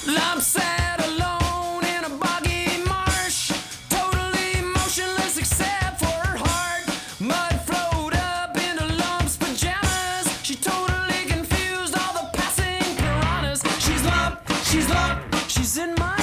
Lump sat alone in a boggy marsh, totally motionless except for her heart. Mud flowed up into Lump's pajamas. She totally confused all the passing piranhas. She's Lump, she's in my